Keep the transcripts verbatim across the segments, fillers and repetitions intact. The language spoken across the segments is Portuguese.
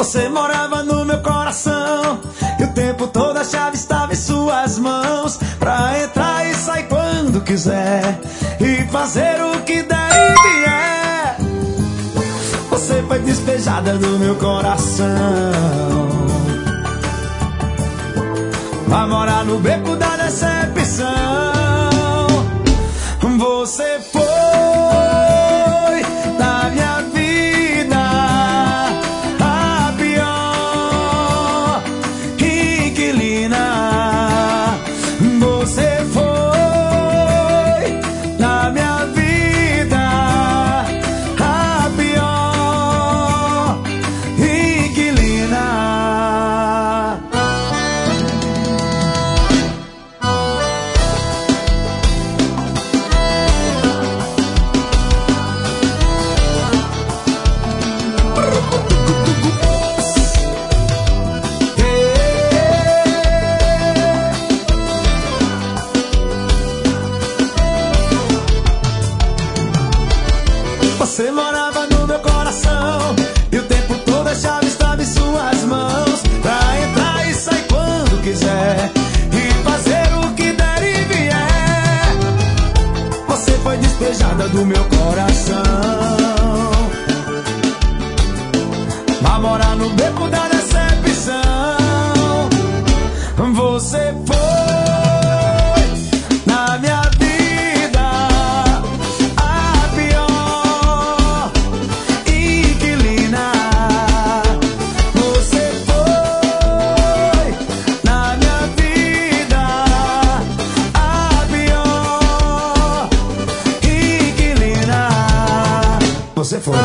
Você morava no meu coração e o tempo todo a chave estava em suas mãos, pra entrar e sair quando quiser e fazer o que der e vier. Você foi despejada do meu coração, vai morar no beco da decepção. Você foi da minha vida a pior inquilina. Você foi da minha vida a pior inquilina. Você morava no meu coração e o tempo todo a chave estava em suas mãos, pra entrar e sair quando quiser e fazer o que der e vier. Você foi despejada do meu coração, vai morar no beco da decepção. Você foi na minha vida a pior inquilina. Você foi na minha vida a pior inquilina. Você foi.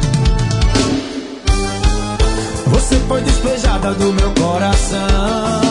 Você foi despejada do meu coração,